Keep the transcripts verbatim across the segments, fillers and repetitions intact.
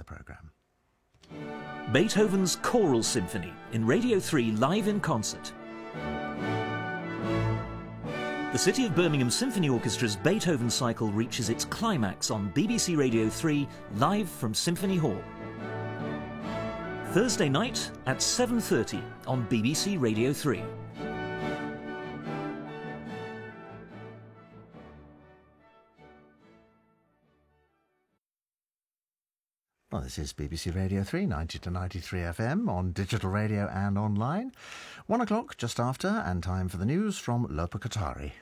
programme. Beethoven's Choral Symphony in Radio three live in concert. The City of Birmingham Symphony Orchestra's Beethoven cycle reaches its climax on B B C Radio three live from Symphony Hall. Thursday night at seven thirty on B B C Radio three. Well, this is B B C Radio three, ninety to ninety-three F M, on digital radio and online. One o'clock just after, and time for the news from Lopa Kothari.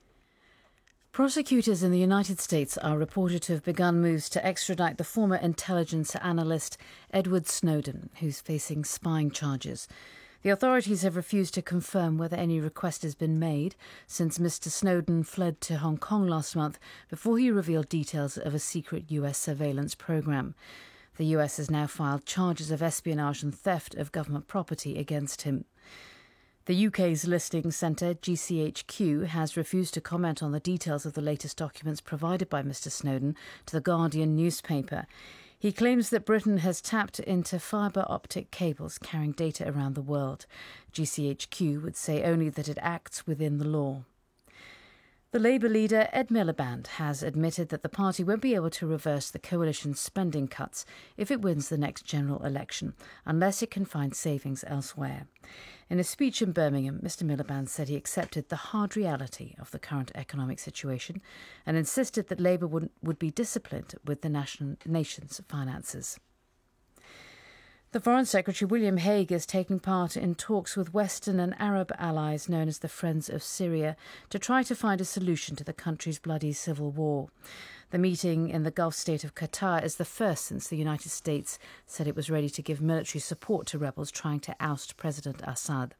Prosecutors in the United States are reported to have begun moves to extradite the former intelligence analyst Edward Snowden, who's facing spying charges. The authorities have refused to confirm whether any request has been made since Mister Snowden fled to Hong Kong last month before he revealed details of a secret U S surveillance program. The U S has now filed charges of espionage and theft of government property against him. The U K's listing centre, G C H Q, has refused to comment on the details of the latest documents provided by Mister Snowden to the Guardian newspaper. He claims that Britain has tapped into fibre optic cables carrying data around the world. G C H Q would say only that it acts within the law. The Labour leader Ed Miliband has admitted that the party won't be able to reverse the coalition's spending cuts if it wins the next general election, unless it can find savings elsewhere. In a speech in Birmingham, Mister Miliband said he accepted the hard reality of the current economic situation and insisted that Labour would, would be disciplined with the nation, nation's finances. The Foreign Secretary William Hague is taking part in talks with Western and Arab allies known as the Friends of Syria to try to find a solution to the country's bloody civil war. The meeting in the Gulf state of Qatar is the first since the United States said it was ready to give military support to rebels trying to oust President Assad.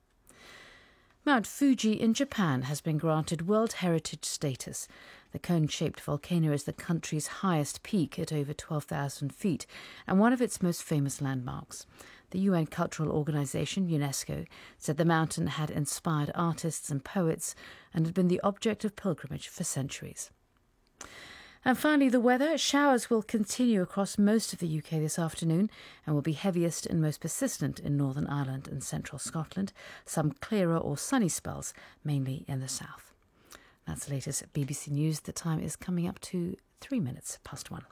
Mount Fuji in Japan has been granted World Heritage status. The cone-shaped volcano is the country's highest peak at over twelve thousand feet and one of its most famous landmarks. The U N Cultural Organization, UNESCO, said the mountain had inspired artists and poets and had been the object of pilgrimage for centuries. And finally, the weather. Showers will continue across most of the U K this afternoon and will be heaviest and most persistent in Northern Ireland and central Scotland. Some clearer or sunny spells, mainly in the south. That's the latest at B B C News. The time is coming up to three minutes past one.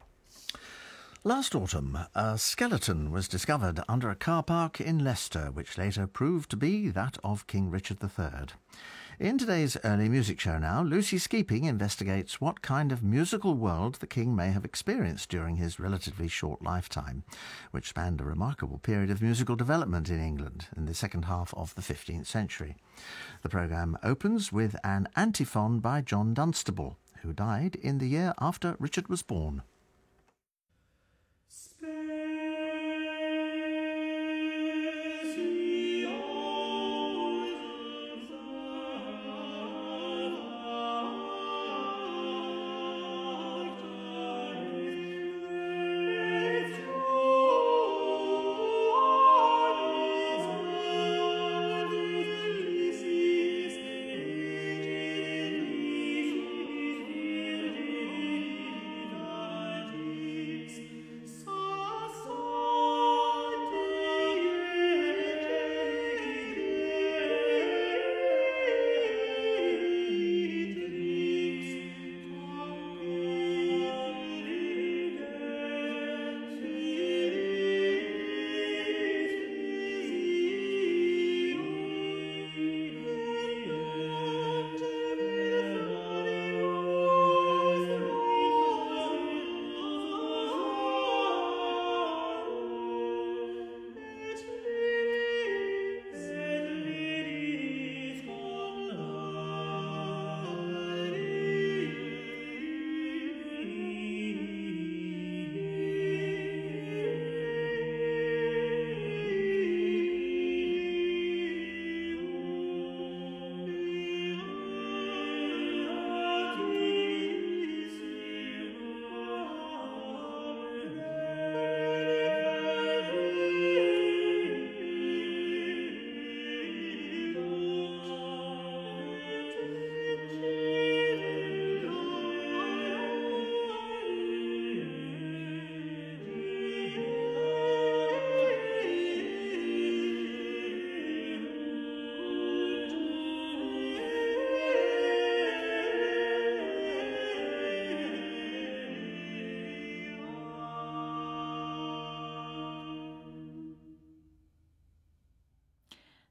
Last autumn, a skeleton was discovered under a car park in Leicester, which later proved to be that of King Richard the Third. In today's early music show now, Lucy Skeeping investigates what kind of musical world the King may have experienced during his relatively short lifetime, which spanned a remarkable period of musical development in England in the second half of the fifteenth century. The programme opens with an antiphon by John Dunstable, who died in the year after Richard was born.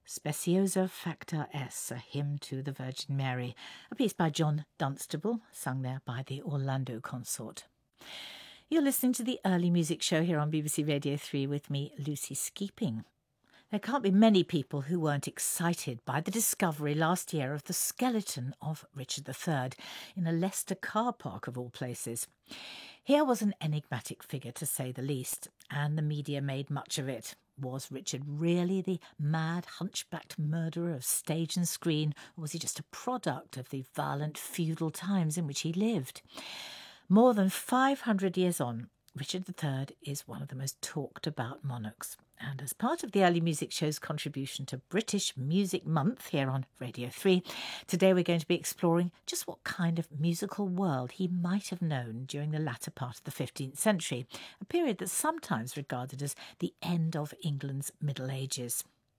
Speciosa Facta Es, a hymn to the Virgin Mary, a piece by John Dunstable, sung there by the Orlando Consort. You're listening to the Early Music Show here on B B C Radio three with me, Lucy Skeeping. There can't be many people who weren't excited by the discovery last year of the skeleton of Richard the Third in a Leicester car park of all places. Here was an enigmatic figure, to say the least, and the media made much of it. Was Richard really the mad, hunchbacked murderer of stage and screen, or was he just a product of the violent feudal times in which he lived? More than five hundred years on, Richard the Third is one of the most talked about monarchs. And as part of the Early Music Show's contribution to British Music Month here on Radio three, today we're going to be exploring just what kind of musical world he might have known during the latter part of the fifteenth century, a period that's sometimes regarded as the end of England's Middle Ages.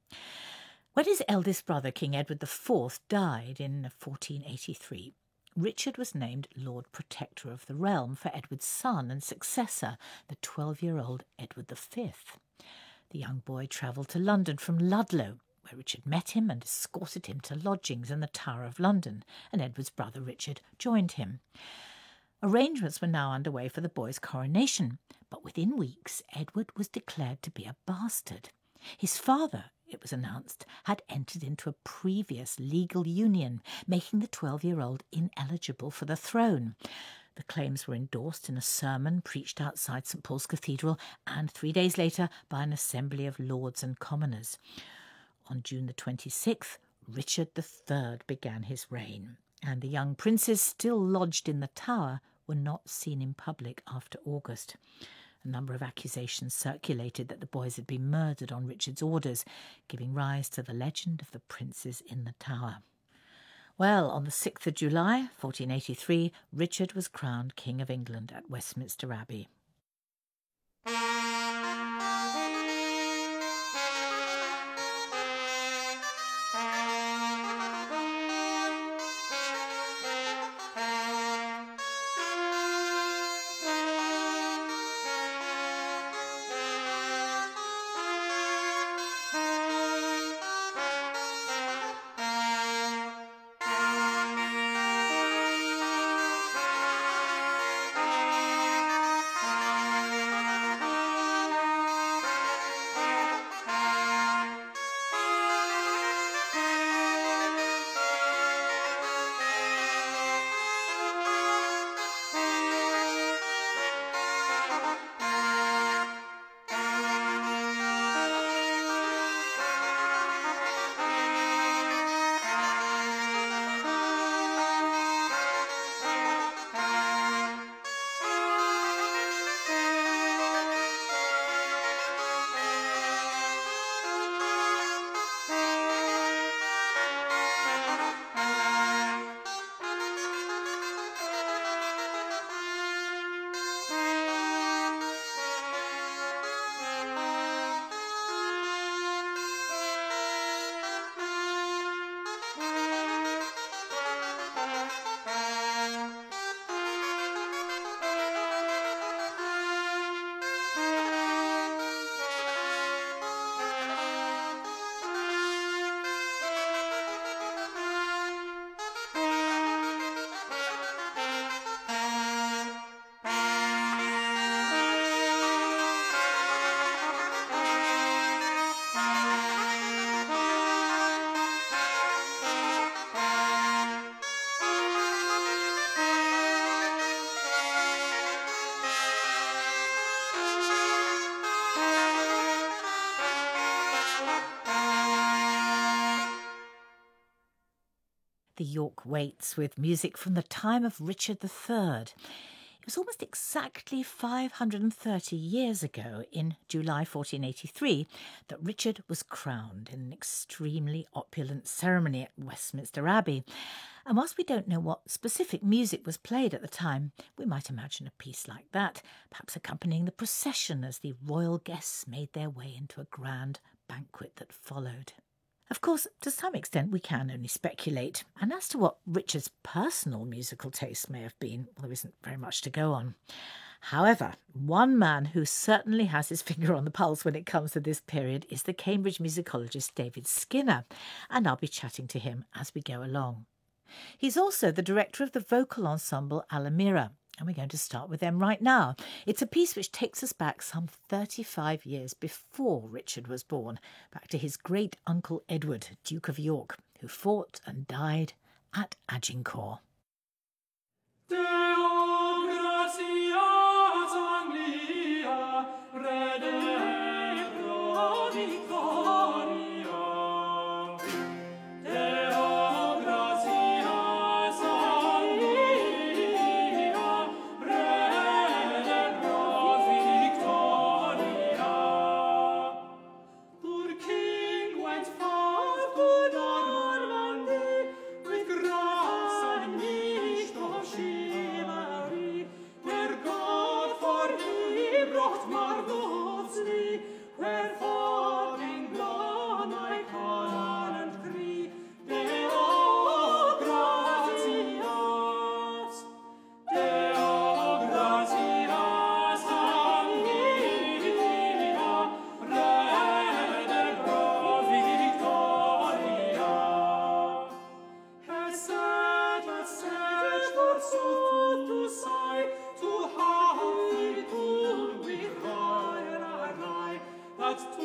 When his eldest brother, King Edward the Fourth, died in fourteen eighty-three, Richard was named Lord Protector of the realm for Edward's son and successor, the twelve-year-old Edward the Fifth. The young boy travelled to London from Ludlow, where Richard met him and escorted him to lodgings in the Tower of London, and Edward's brother Richard joined him. Arrangements were now underway for the boy's coronation, but within weeks Edward was declared to be a bastard. His father, it was announced, had entered into a previous legal union, making the twelve-year-old ineligible for the throne. The claims were endorsed in a sermon preached outside St Paul's Cathedral and three days later by an assembly of lords and commoners. On June the twenty-sixth, Richard the Third began his reign, and the young princes still lodged in the Tower were not seen in public after August. A number of accusations circulated that the boys had been murdered on Richard's orders, giving rise to the legend of the princes in the Tower. Well, on the sixth of July, fourteen eighty-three, Richard was crowned King of England at Westminster Abbey. The York Waits with music from the time of Richard the Third. It was almost exactly five hundred thirty years ago, in July fourteen eighty-three, that Richard was crowned in an extremely opulent ceremony at Westminster Abbey. And whilst we don't know what specific music was played at the time, we might imagine a piece like that, perhaps accompanying the procession as the royal guests made their way into a grand banquet that followed. Of course, to some extent we can only speculate, and as to what Richard's personal musical taste may have been, well, there isn't very much to go on. However, one man who certainly has his finger on the pulse when it comes to this period is the Cambridge musicologist David Skinner, and I'll be chatting to him as we go along. He's also the director of the vocal ensemble Alamira, and we're going to start with them right now. It's a piece which takes us back some thirty-five years before Richard was born, back to his great-uncle Edward, Duke of York, who fought and died at Agincourt. Deo gratia Anglia, redempro victoria. Deo gratia Anglia, redempro victoria. Poor king went far to Normandy with grass and meat of chivalry, where God for me brought marvelously, where falling blood my call and cry, Deo gratias, Deo gratias Anglia, redempro victoria. Has said, has said, forsooth to sigh, to have the good we cry, that to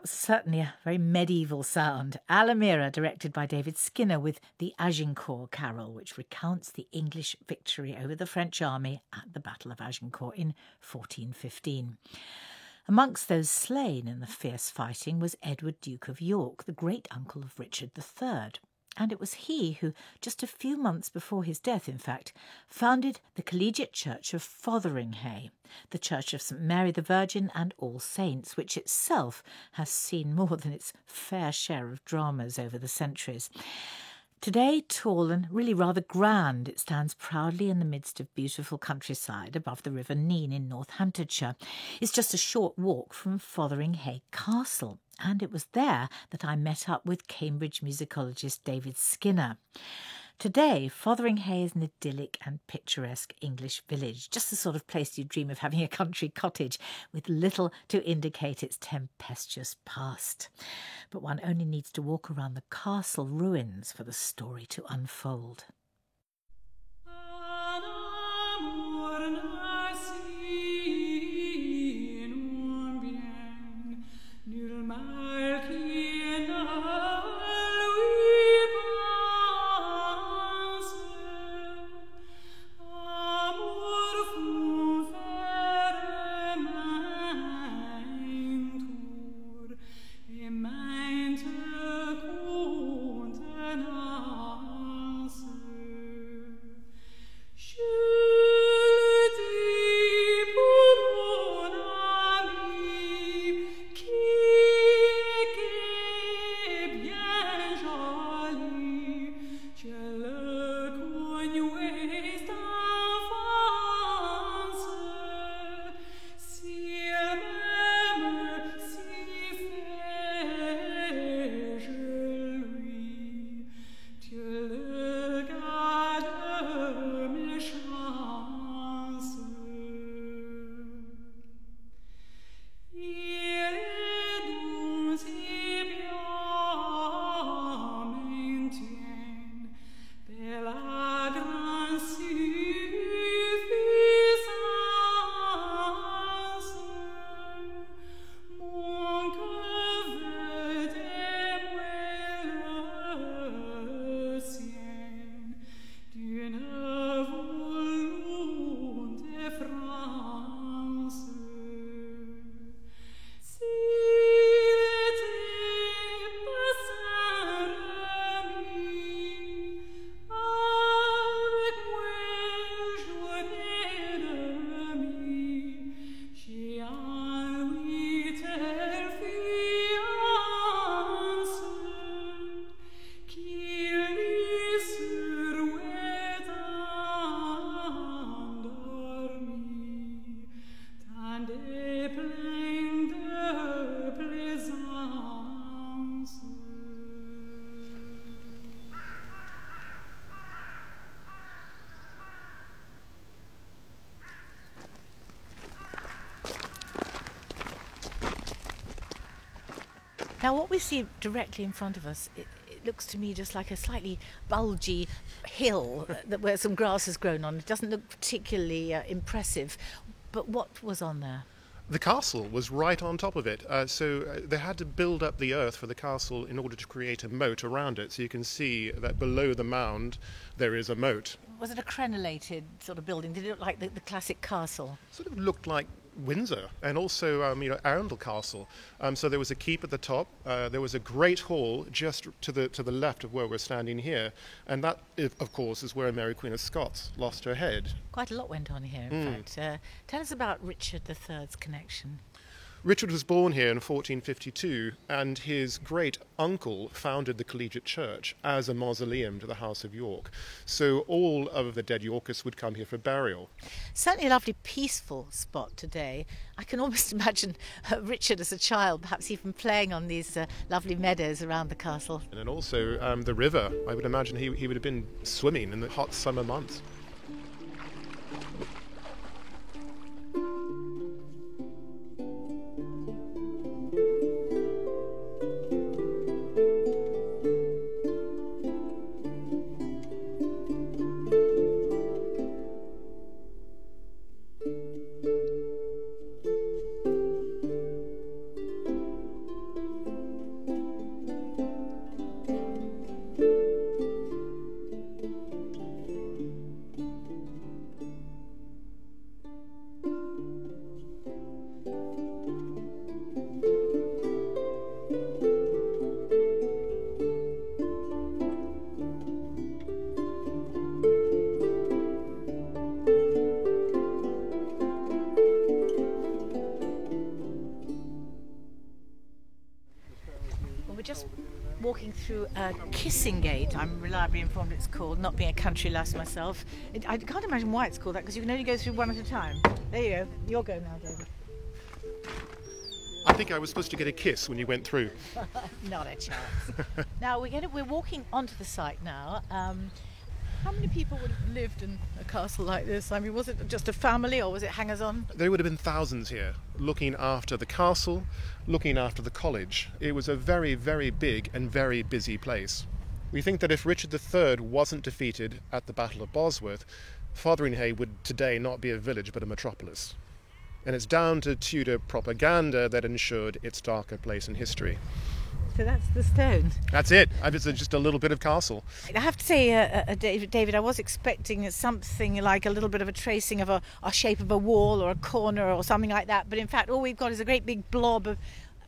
was certainly a very medieval sound. Alamira, directed by David Skinner, with the Agincourt Carol, which recounts the English victory over the French army at the Battle of Agincourt in fourteen fifteen. Amongst those slain in the fierce fighting was Edward, Duke of York, the great-uncle of Richard the Third. And it was he who, just a few months before his death, in fact, founded the Collegiate Church of Fotheringhay, the Church of St Mary the Virgin and All Saints, which itself has seen more than its fair share of dramas over the centuries. Today, tall and really rather grand, it stands proudly in the midst of beautiful countryside above the River Nene in Northamptonshire. It's just a short walk from Fotheringhay Castle, and it was there that I met up with Cambridge musicologist David Skinner. Today, Fotheringhay is an idyllic and picturesque English village, just the sort of place you dream of having a country cottage, with little to indicate its tempestuous past. But one only needs to walk around the castle ruins for the story to unfold. Now, what we see directly in front of us, it, it looks to me just like a slightly bulgy hill that where some grass has grown on. It doesn't look particularly uh, impressive. But what was on there? The castle was right on top of it, uh, so uh, they had to build up the earth for the castle in order to create a moat around it. So you can see that below the mound there is a moat. Was it a crenellated sort of building? Did it look like the, the classic castle? Sort of looked like Windsor, and also um, you know Arundel Castle. Um, so there was a keep at the top. Uh, there was a great hall just to the to the left of where we're standing here, and that, of course, is where Mary Queen of Scots lost her head. Quite a lot went on here, in Mm. fact. Uh, tell us about Richard the Third's connection. Richard was born here in fourteen fifty-two, and his great uncle founded the Collegiate Church as a mausoleum to the House of York. So all of the dead Yorkists would come here for burial. Certainly a lovely peaceful spot today. I can almost imagine uh, Richard as a child, perhaps even playing on these uh, lovely meadows around the castle. And then also um, the river. I would imagine he, he would have been swimming in the hot summer months. walking through uh, Kissing Gate, I'm reliably informed it's called, not being a country lass myself. It, I can't imagine why it's called that, because you can only go through one at a time. There you go. Your go now, David. I think I was supposed to get a kiss when you went through. Not a chance. Now, we're, gonna, we're walking onto the site now. Um, how many people would have lived in a castle like this? I mean, was it just a family or was it hangers-on? There would have been thousands here, looking after the castle, looking after the college. It was a very, very big and very busy place. We think that if Richard the Third wasn't defeated at the Battle of Bosworth, Fotheringhay would today not be a village but a metropolis. And it's down to Tudor propaganda that ensured its darker place in history. So that's the stone. That's it. It's just a little bit of castle. I have to say, uh, uh, David, David, I was expecting something like a little bit of a tracing of a, a shape of a wall or a corner or something like that. But in fact, all we've got is a great big blob of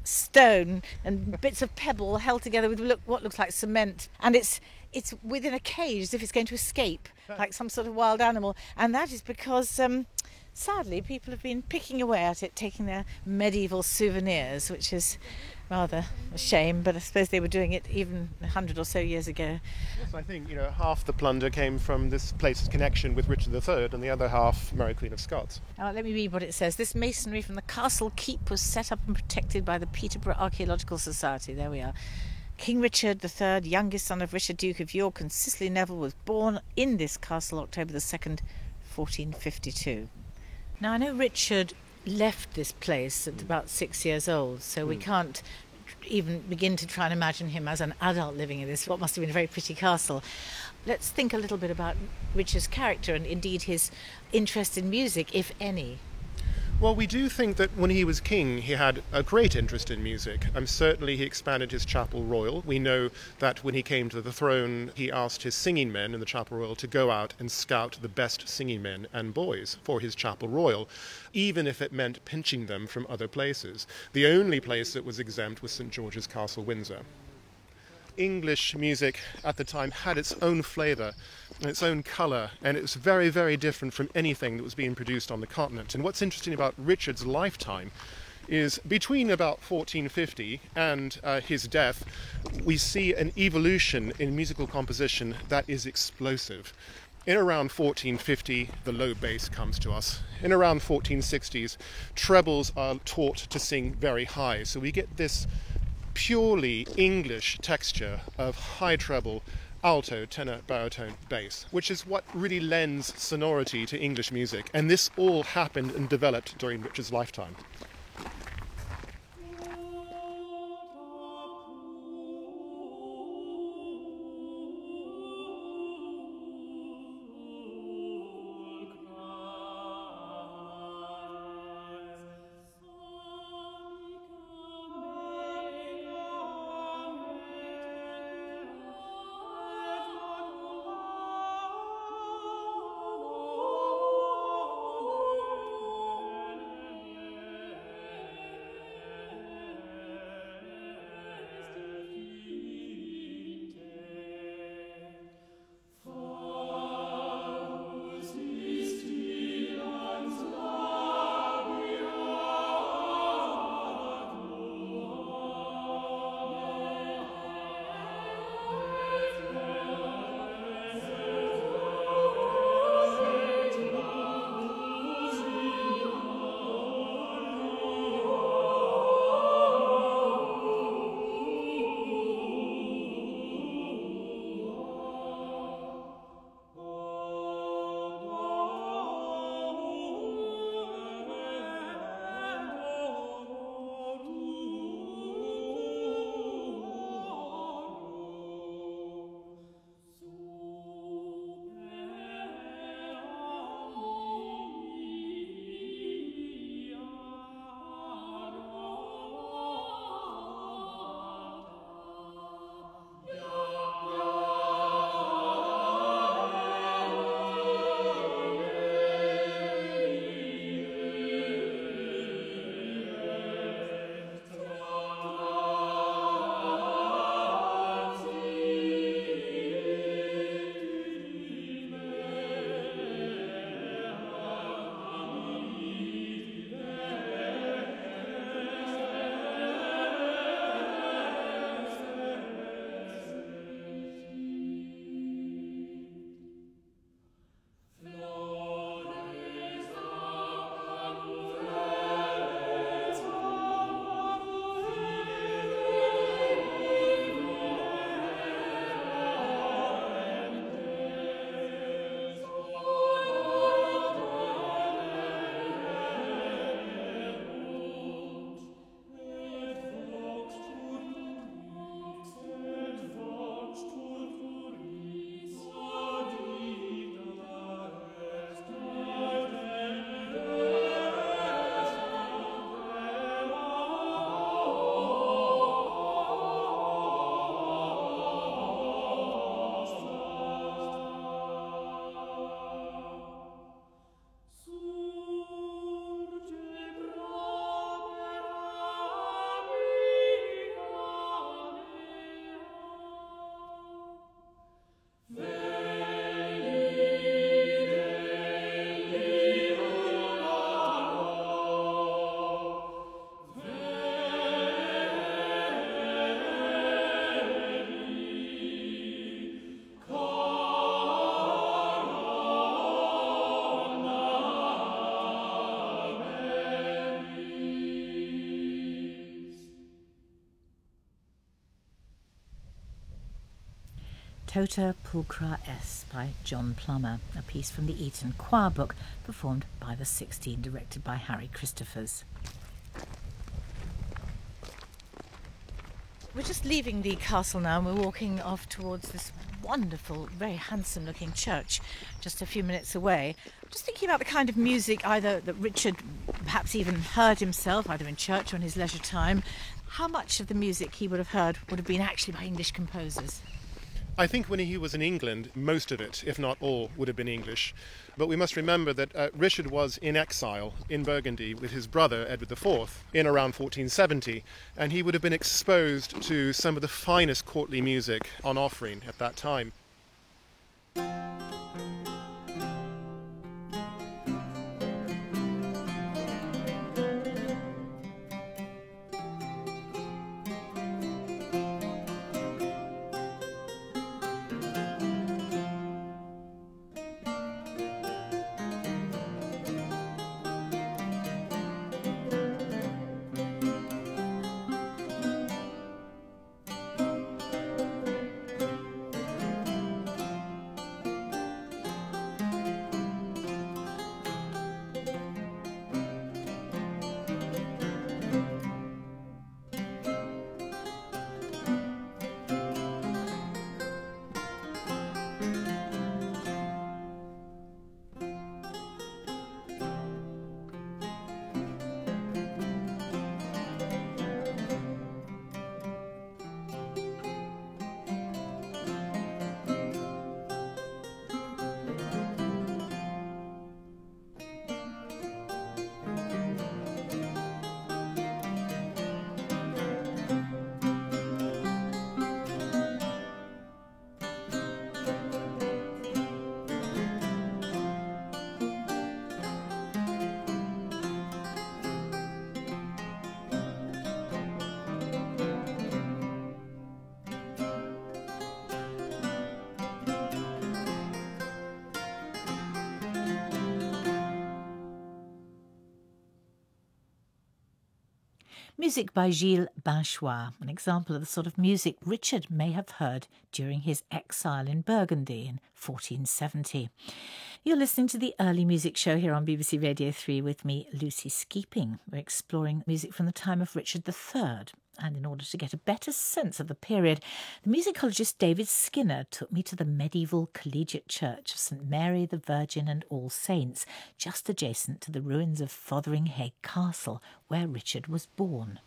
stone and bits of pebble held together with look, what looks like cement. And it's it's within a cage as if it's going to escape, like some sort of wild animal. And that is because... Um, Sadly, people have been picking away at it, taking their medieval souvenirs, which is rather a shame, but I suppose they were doing it even a hundred or so years ago. Yes, I think, you know, half the plunder came from this place's connection with Richard the Third and the other half Mary Queen of Scots. Now, let me read what it says. This masonry from the castle keep was set up and protected by the Peterborough Archaeological Society. There we are. King Richard the Third, youngest son of Richard, Duke of York, and Cicely Neville, was born in this castle October the second, fourteen fifty-two. Now, I know Richard left this place at about six years old, so mm. we can't even begin to try and imagine him as an adult living in this, what must have been a very pretty castle. Let's think a little bit about Richard's character and indeed his interest in music, if any. Well, we do think that when he was king, he had a great interest in music. Um, certainly he expanded his chapel royal. We know that when he came to the throne, he asked his singing men in the chapel royal to go out and scout the best singing men and boys for his chapel royal, even if it meant pinching them from other places. The only place that was exempt was St George's Castle, Windsor. English music at the time had its own flavour and its own colour, and it was very, very different from anything that was being produced on the continent. And what's interesting about Richard's lifetime is between about fourteen fifty and uh, his death, we see an evolution in musical composition that is explosive. In around fourteen fifty, the low bass comes to us. In around fourteen sixties, trebles are taught to sing very high. So we get this purely English texture of high treble, alto, tenor, baritone, bass, which is what really lends sonority to English music. And this all happened and developed during Richard's lifetime. Tota Pulchra Est by John Plummer, a piece from the Eton Choir Book performed by the sixteen, directed by Harry Christophers. We're just leaving the castle now and we're walking off towards this wonderful, very handsome looking church just a few minutes away. I'm just thinking about the kind of music either that Richard perhaps even heard himself, either in church or in his leisure time. How much of the music he would have heard would have been actually by English composers? I think when he was in England, most of it, if not all, would have been English. But we must remember that uh, Richard was in exile in Burgundy with his brother Edward the Fourth in around fourteen seventy, and he would have been exposed to some of the finest courtly music on offering at that time. Music by Gilles Binchois, an example of the sort of music Richard may have heard during his exile in Burgundy in fourteen seventy. You're listening to the Early Music Show here on B B C Radio three with me, Lucy Skeeping. We're exploring music from the time of Richard the Third. And in order to get a better sense of the period, the musicologist David Skinner took me to the medieval collegiate church of St Mary the Virgin and All Saints, just adjacent to the ruins of Fotheringhay Castle, where Richard was born.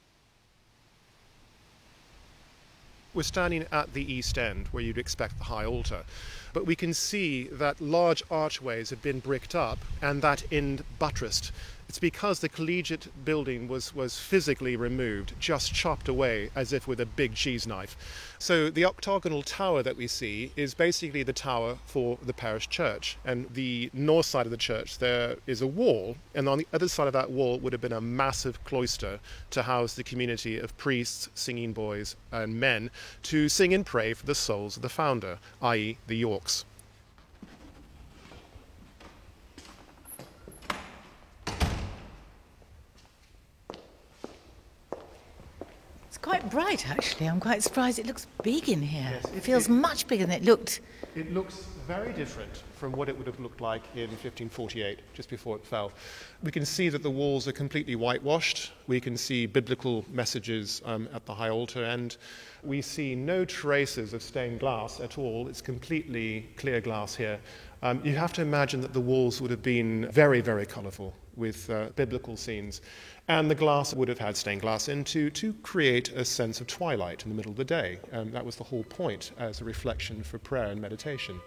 We're standing at the east end, where you'd expect the high altar, but we can see that large archways have been bricked up and that end buttressed. It's because the collegiate building was, was physically removed, just chopped away as if with a big cheese knife. So the octagonal tower that we see is basically the tower for the parish church. And the north side of the church, there is a wall, and on the other side of that wall would have been a massive cloister to house the community of priests, singing boys and men to sing and pray for the souls of the founder, that is the Yorks. Quite bright, actually. I'm quite surprised. It looks big in here. Yes, it feels it, much bigger than it looked. It looks very different from what it would have looked like in fifteen forty-eight, just before it fell. We can see that the walls are completely whitewashed. We can see biblical messages um, at the high altar, and we see no traces of stained glass at all. It's completely clear glass here. Um, you have to imagine that the walls would have been very, very colourful with uh, biblical scenes. And the glass would have had stained glass in to, to create a sense of twilight in the middle of the day. Um, that was the whole point as a reflection for prayer and meditation.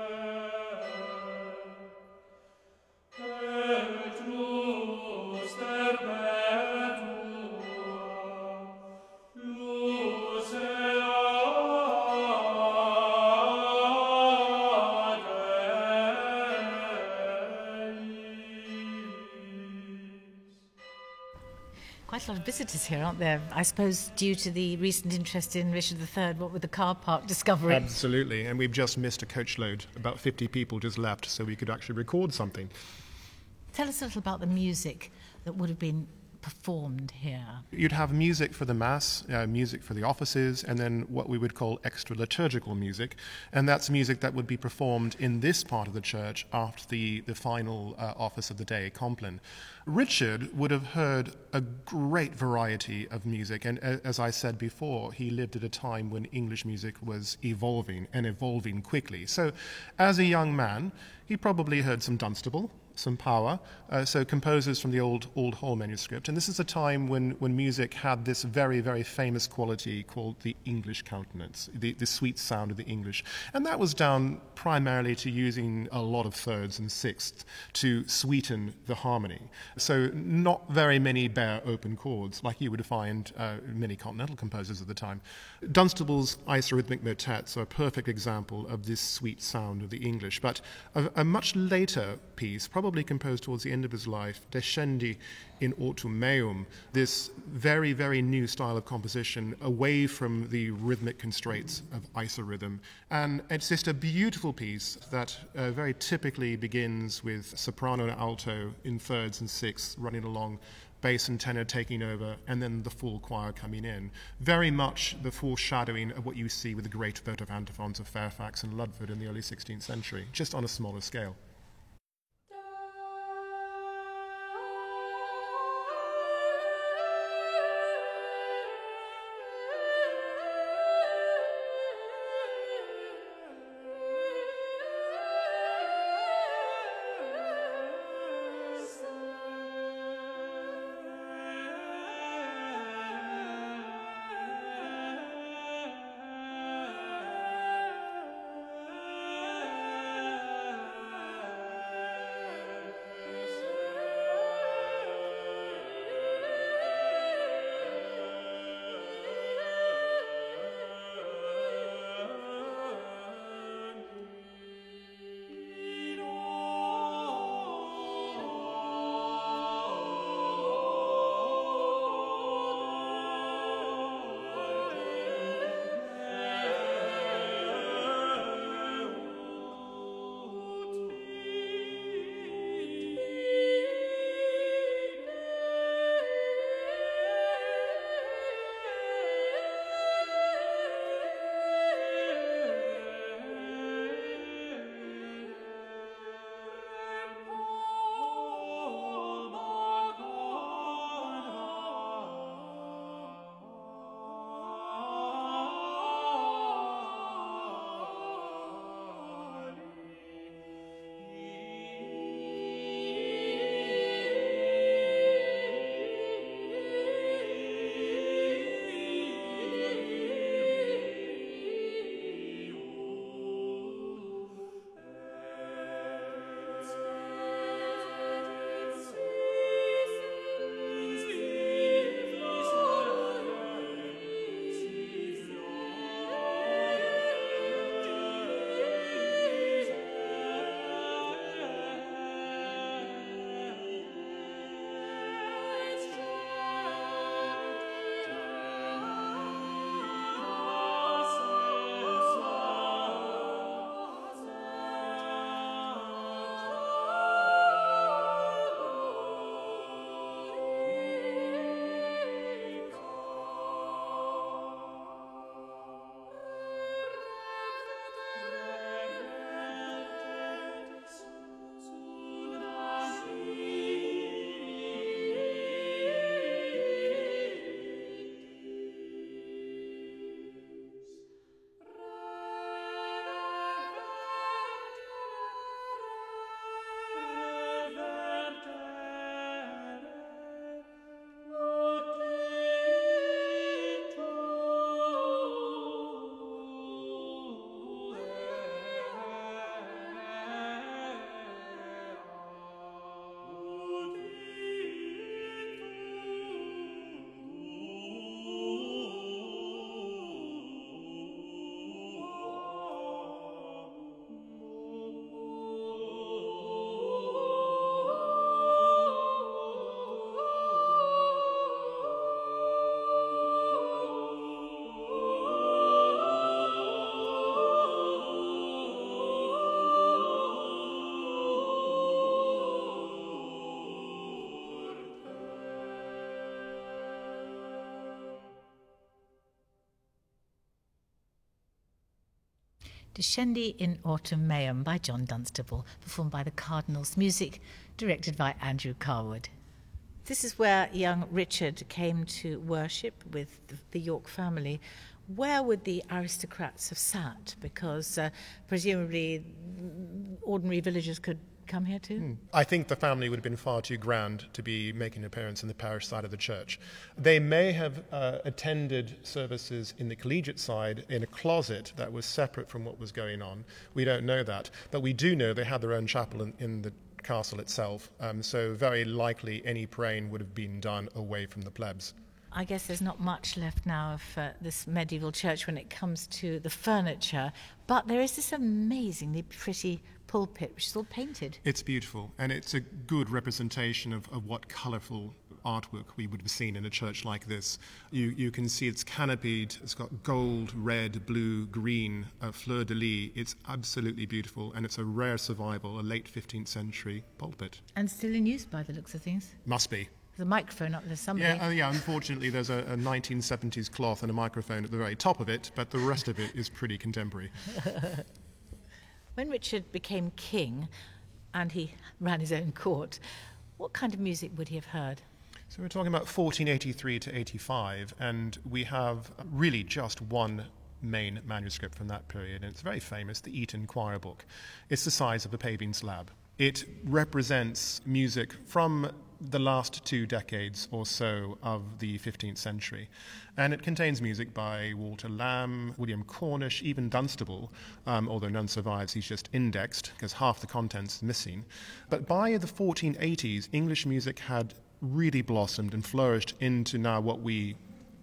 Petrus quite a lot of visitors here, aren't there? I suppose due to the recent interest in Richard the Third, what with the car park discovery. Absolutely, and we've just missed a coach load. About fifty people just left, so we could actually record something. Tell us a little about the music that would have been performed here. You'd have music for the Mass, uh, music for the offices, and then what we would call extra liturgical music. And that's music that would be performed in this part of the church after the, the final uh, office of the day, Compline. Richard would have heard a great variety of music, and uh, as I said before, he lived at a time when English music was evolving and evolving quickly. So as a young man, he probably heard some Dunstable, some Power, uh, so composers from the old old Hall manuscript. And this is a time when, when music had this very, very famous quality called the English countenance, the, the sweet sound of the English. And that was down primarily to using a lot of thirds and sixths to sweeten the harmony. So not very many bare open chords like you would find uh, many continental composers at the time. Dunstable's isorhythmic motets are a perfect example of this sweet sound of the English. But a, a much later piece, probably composed towards the end of his life, Descendi in Autum Meum, this very, very new style of composition away from the rhythmic constraints of isorhythm. And it's just a beautiful piece that uh, very typically begins with soprano and alto in thirds and sixths running along, bass and tenor taking over, and then the full choir coming in. Very much the foreshadowing of what you see with the great votive antiphons of Fairfax and Ludford in the early sixteenth century, just on a smaller scale. Descendi in Autumn Meum by John Dunstable, performed by the Cardinals Music, directed by Andrew Carwood. This is where young Richard came to worship with the York family. Where would the aristocrats have sat? Because uh, presumably ordinary villagers could come here too? Mm. I think the family would have been far too grand to be making an appearance in the parish side of the church. They may have uh, attended services in the collegiate side in a closet that was separate from what was going on. We don't know that. But we do know they had their own chapel in, in the castle itself. Um, so very likely any praying would have been done away from the plebs. I guess there's not much left now of uh, this medieval church when it comes to the furniture, but there is this amazingly pretty pulpit which is all painted. It's beautiful, and it's a good representation of, of what colourful artwork we would have seen in a church like this. You you can see it's canopied, it's got gold, red, blue, green, uh, fleur-de-lis. It's absolutely beautiful, and it's a rare survival, a late fifteenth century pulpit. And still in use by the looks of things. Must be. There's a microphone up there somebody. Yeah, uh, yeah. Unfortunately, there's a, a nineteen seventies cloth and a microphone at the very top of it, but the rest of it is pretty contemporary. When Richard became king and he ran his own court, what kind of music would he have heard? So we're talking about fourteen eighty-three to eighty-five, and we have really just one main manuscript from that period, and it's very famous, the Eton Choir Book. It's the size of a paving slab. It represents music from the last two decades or so of the fifteenth century. And it contains music by Walter Lamb, William Cornish, even Dunstable, um, although none survives, he's just indexed because half the content's missing. But by the fourteen eighties, English music had really blossomed and flourished into now what we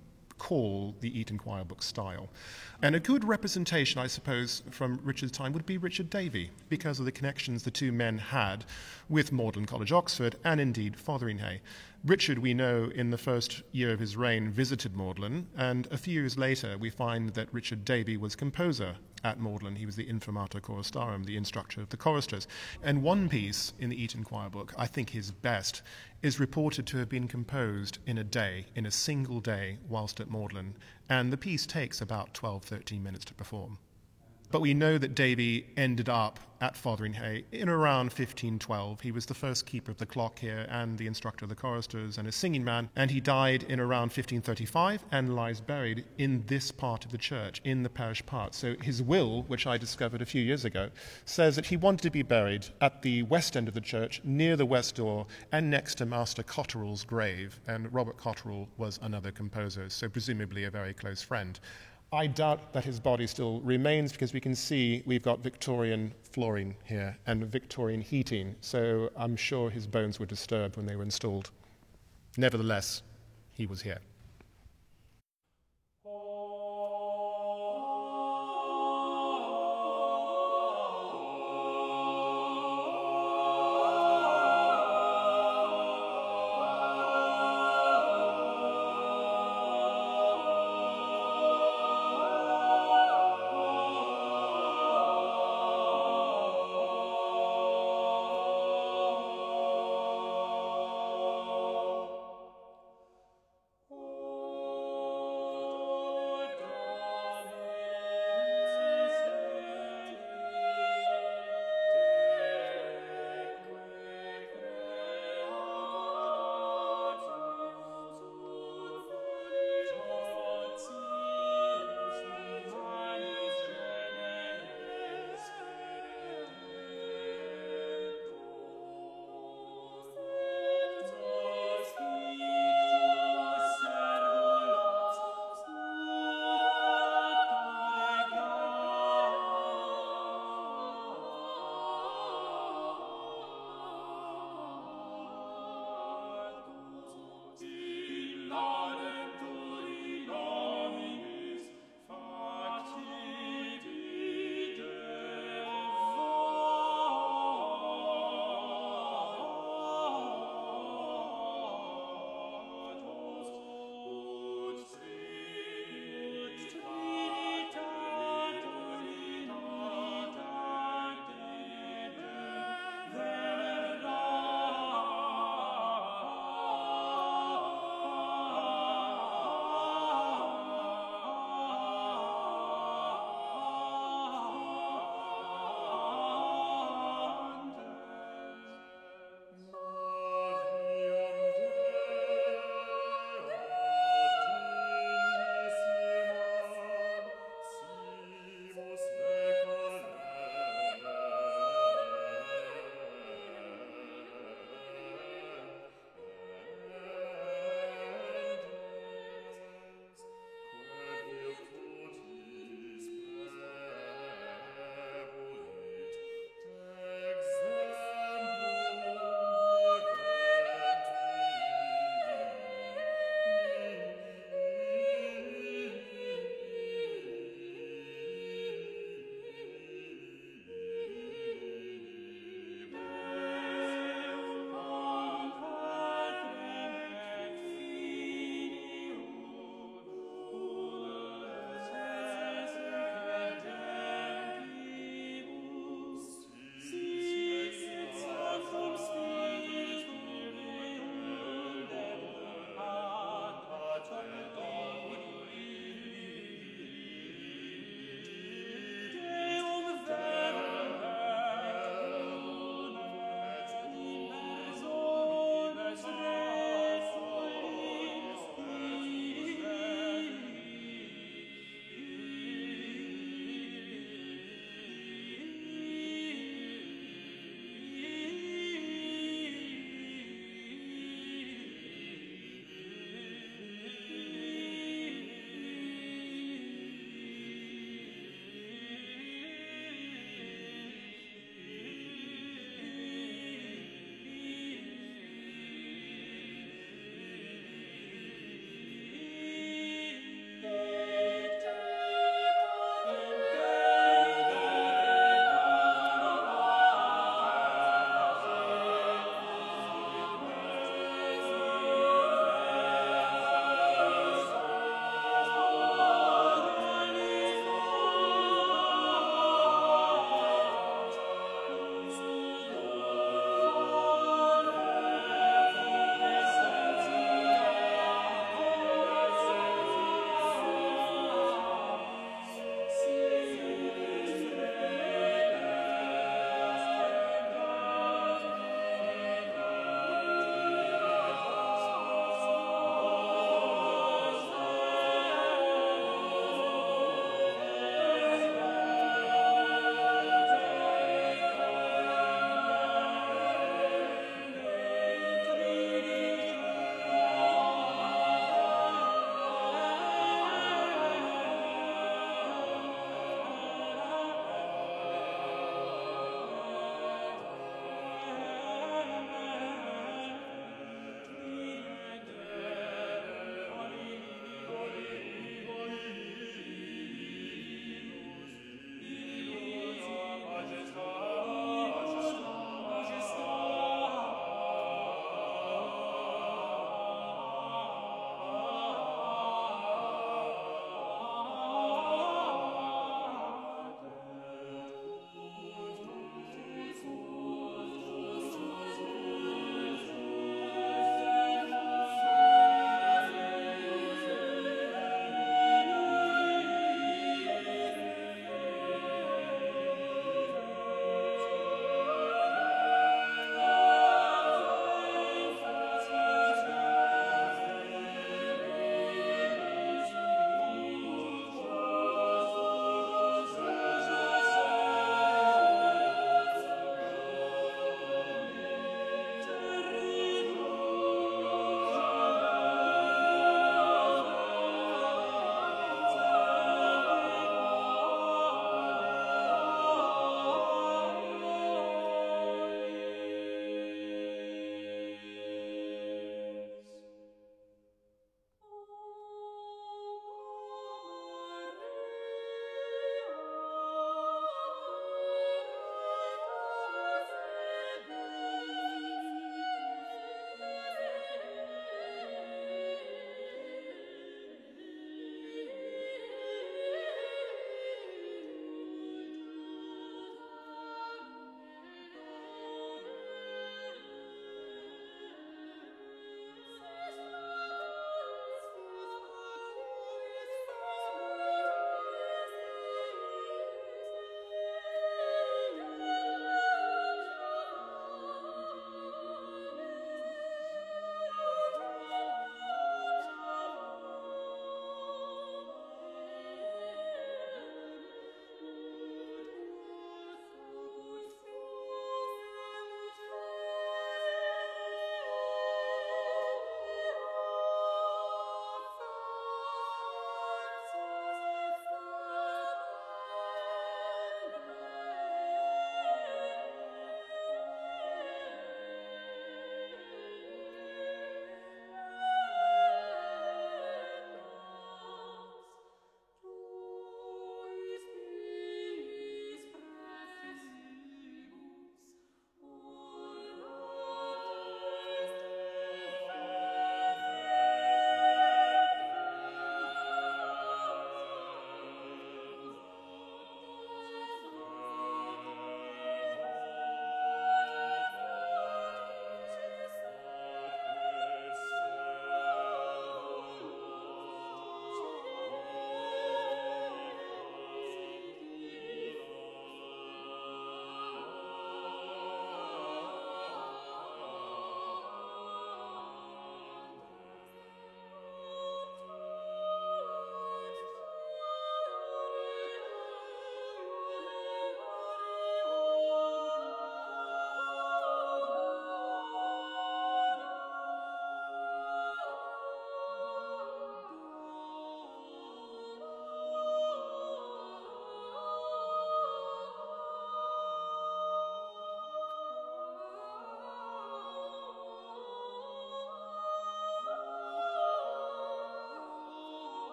call the Eton Choir Book style. And a good representation, I suppose, from Richard's time would be Richard Davey, because of the connections the two men had with Magdalen College, Oxford, and indeed Fotheringhay. Richard, we know, in the first year of his reign, visited Magdalen, and a few years later we find that Richard Davey was composer at Magdalen. He was the Informator Choristarum, the instructor of the choristers. And one piece in the Eton Choir Book, I think his best, is reported to have been composed in a day, in a single day, whilst at Magdalen, and the piece takes about twelve, thirteen minutes to perform. But we know that Davy ended up at Fotheringhay in around fifteen twelve. He was the first keeper of the clock here and the instructor of the choristers and a singing man, and he died in around fifteen thirty-five and lies buried in this part of the church, in the parish part. So his will, which I discovered a few years ago, says that he wanted to be buried at the west end of the church, near the west door, and next to Master Cotterell's grave. And Robert Cotterell was another composer, so presumably a very close friend. I doubt that his body still remains, because we can see we've got Victorian flooring here and Victorian heating, so I'm sure his bones were disturbed when they were installed. Nevertheless, he was here. Oh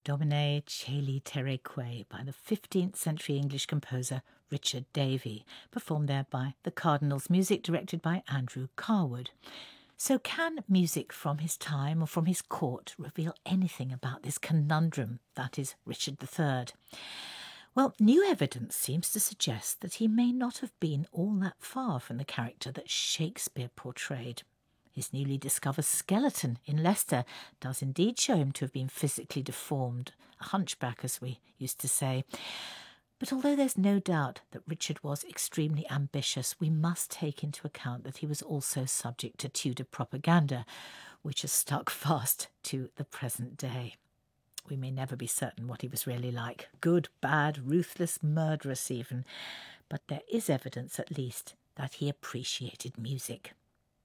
Domine Celi Terraque by the fifteenth century English composer Richard Davey, performed there by the Cardinals Music, directed by Andrew Carwood. So can music from his time or from his court reveal anything about this conundrum that is Richard the Third? Well, new evidence seems to suggest that he may not have been all that far from the character that Shakespeare portrayed. His newly discovered skeleton in Leicester does indeed show him to have been physically deformed, a hunchback as we used to say. But although there's no doubt that Richard was extremely ambitious, we must take into account that he was also subject to Tudor propaganda, which has stuck fast to the present day. We may never be certain what he was really like, good, bad, ruthless, murderous even, but there is evidence at least that he appreciated music.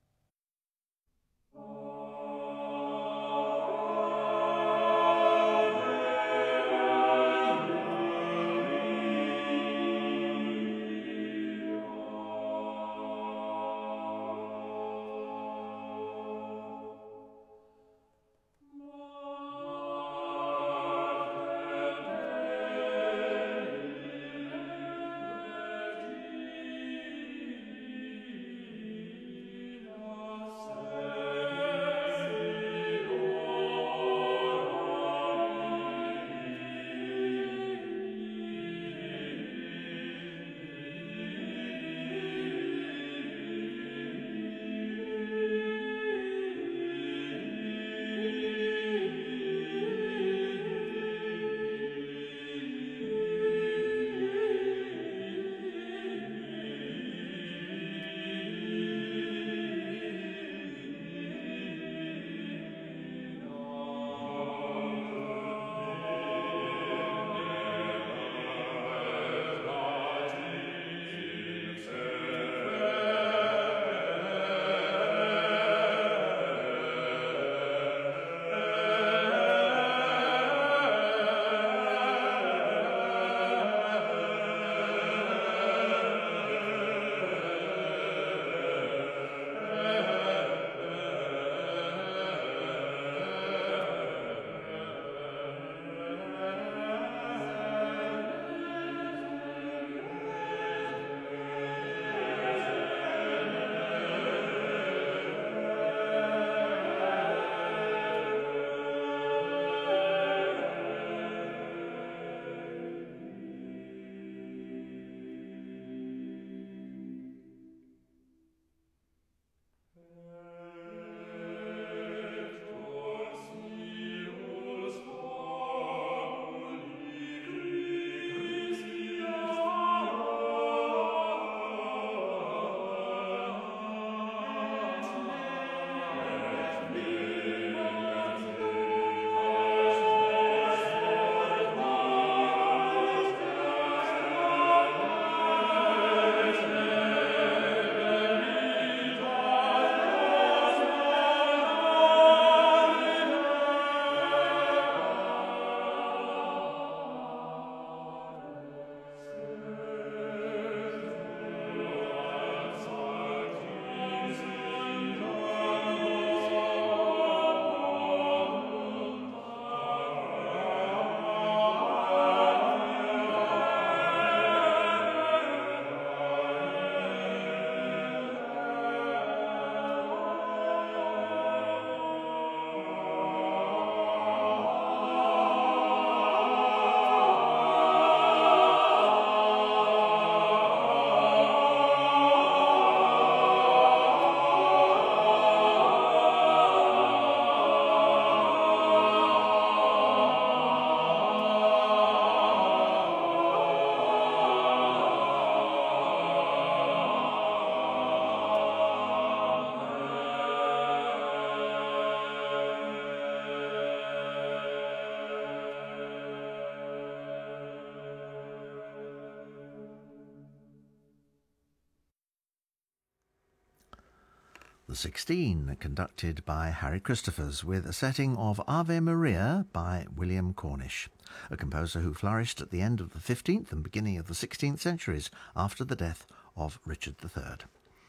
The Sixteen, conducted by Harry Christophers, with a setting of Ave Maria by William Cornish, a composer who flourished at the end of the fifteenth and beginning of the sixteenth centuries after the death of Richard the Third.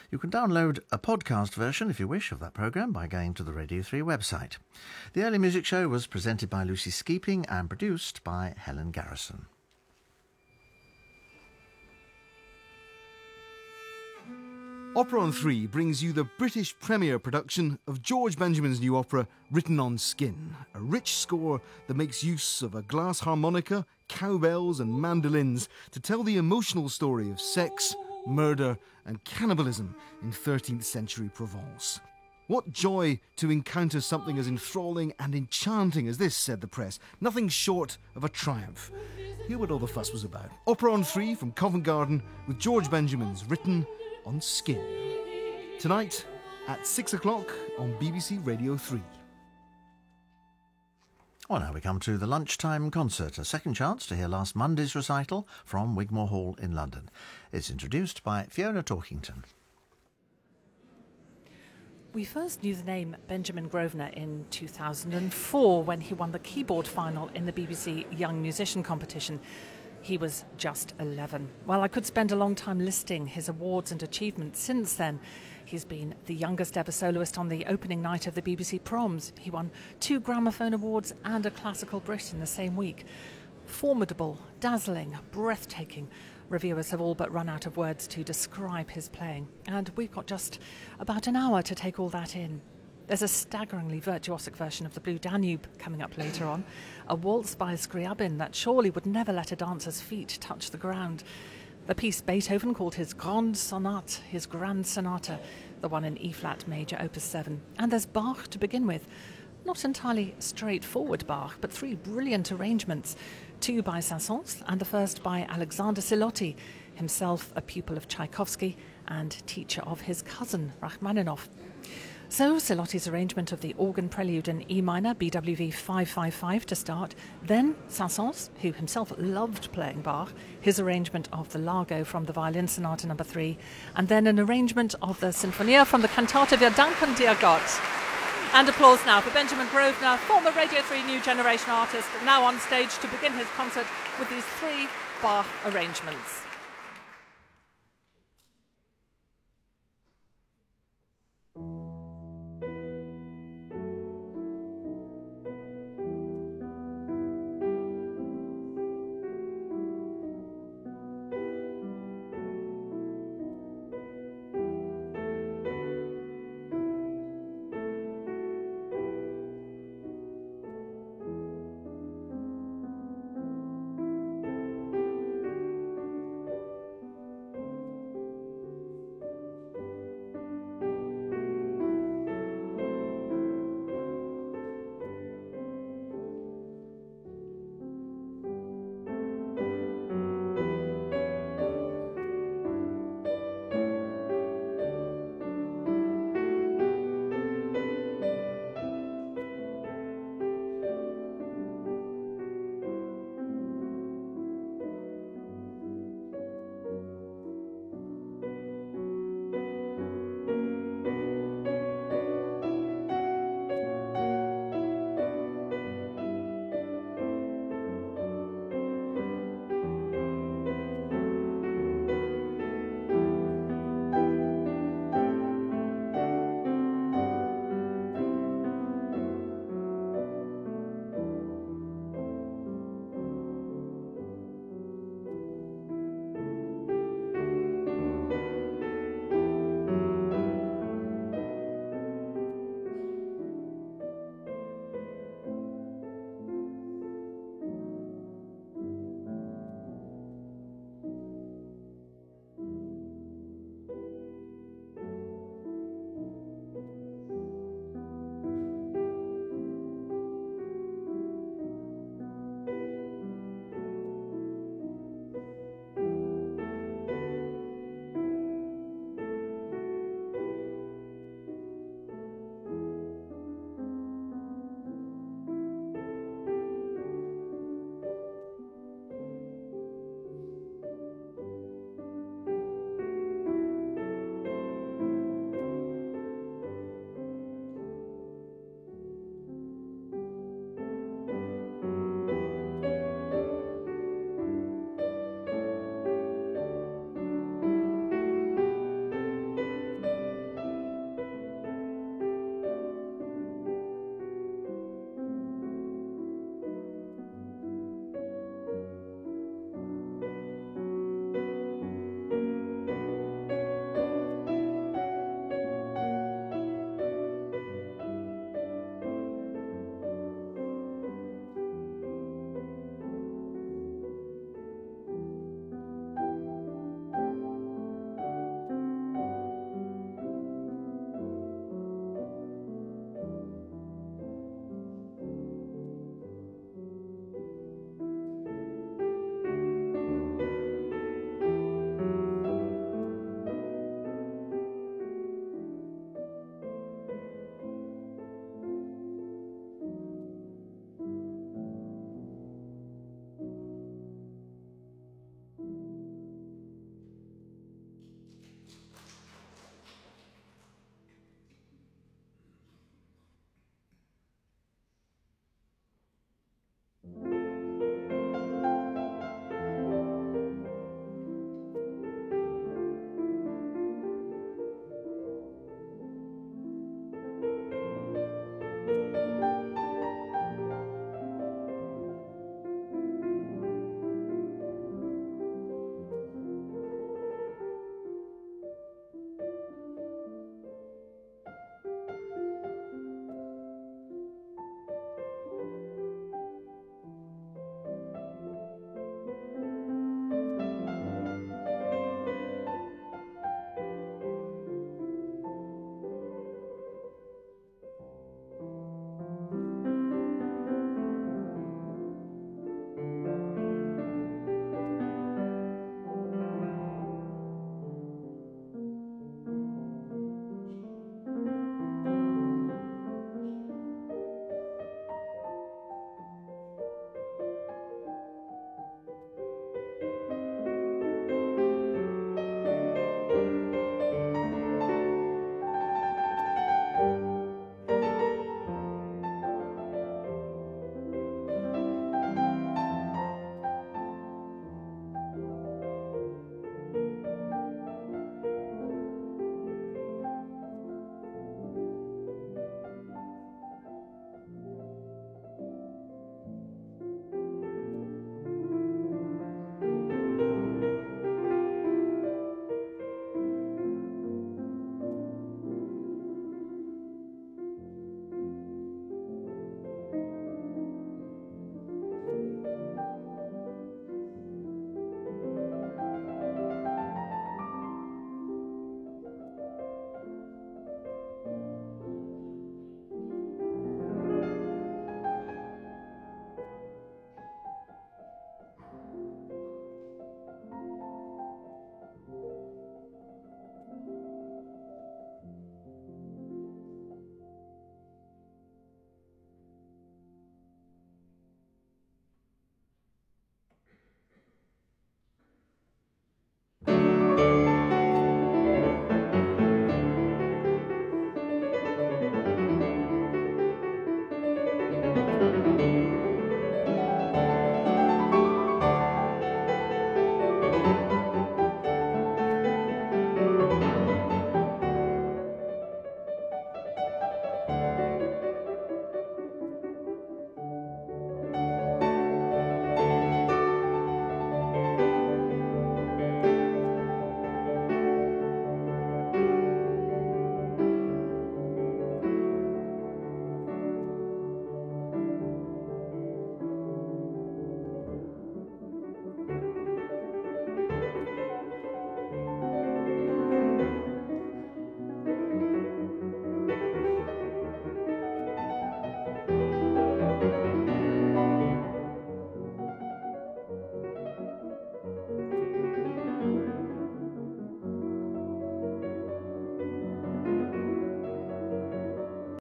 You can download a podcast version, if you wish, of that programme by going to the Radio three website. The Early Music Show was presented by Lucy Skeeping and produced by Helen Garrison. Opera on three brings you the British premiere production of George Benjamin's new opera, Written on Skin, a rich score that makes use of a glass harmonica, cowbells and mandolins to tell the emotional story of sex, murder and cannibalism in thirteenth century Provence. What joy to encounter something as enthralling and enchanting as this, said the press. Nothing short of a triumph. Hear what all the fuss was about. Opera on three from Covent Garden with George Benjamin's Written on Skin. Tonight at six o'clock on B B C Radio three. Well, now we come to the lunchtime concert, a second chance to hear last Monday's recital from Wigmore Hall in London. It's introduced by Fiona Torkington. We first knew the name Benjamin Grosvenor in two thousand four when he won the keyboard final in the B B C Young Musician competition. He was just eleven. Well, I could spend a long time listing his awards and achievements since then. He's been the youngest ever soloist on the opening night of the B B C Proms. He won two Gramophone Awards and a Classical Brit in the same week. Formidable, dazzling, breathtaking. Reviewers have all but run out of words to describe his playing. And we've got just about an hour to take all that in. There's a staggeringly virtuosic version of the Blue Danube coming up later on, a waltz by Scriabin that surely would never let a dancer's feet touch the ground. The piece Beethoven called his Grande Sonate, his Grand Sonata, the one in E-flat major, opus seven. And there's Bach to begin with. Not entirely straightforward Bach, but three brilliant arrangements, two by Saint-Saëns and the first by Alexander Silotti, himself a pupil of Tchaikovsky and teacher of his cousin Rachmaninoff. So Silotti's arrangement of the organ prelude in E minor, B W V five five five to start, then Saint-Saëns, who himself loved playing Bach, his arrangement of the Largo from the Violin Sonata number three, and then an arrangement of the Sinfonia from the Cantata Wir danken dir Gott. And applause now for Benjamin Grosvenor, former Radio three New Generation artist, now on stage to begin his concert with these three Bach arrangements.